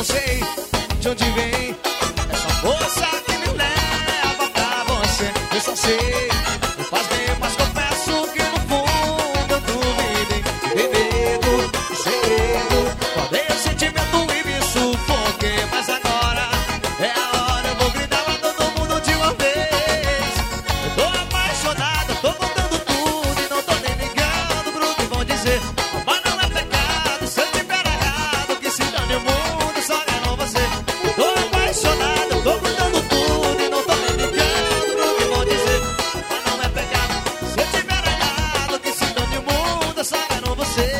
não sei de onde vem essa força que me leva pra você. Eu só sei, me faz bem, mas confesso que no fundo eu duvidei. Tem medo, segredo, guardei o sentimento e me sufoquei. Mas agora é a hora, eu vou gritar pra todo mundo de uma vez. Eu tô apaixonada, tô contando tudo e não tô nem ligando pro que vão dizer. Amar não é pecado, se eu tiver errado, que se dane o mundo, só ganhou você. Eu tô apaixonada, tô contando tudo e não tô nem ligando pro que vão dizer. Amar não é pecado, se eu tiver errado, que se dane o mundo, só ganhou você.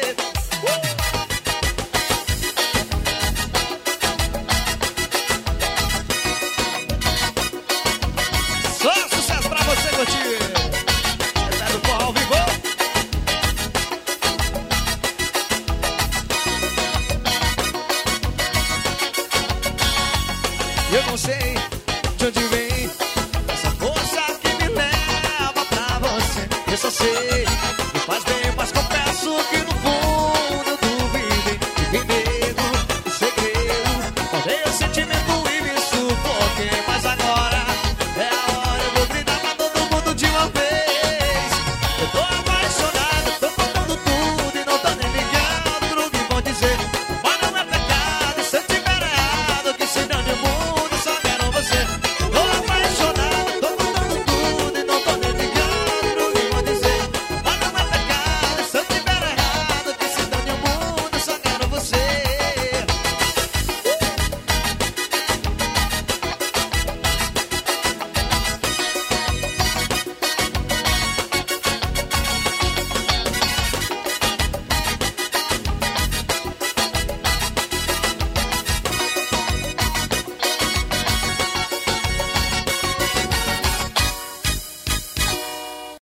Só sucesso pra você curtir. É do forró ao vivo. Eu não sei de onde vem essa força que me leva pra você. Eu só sei,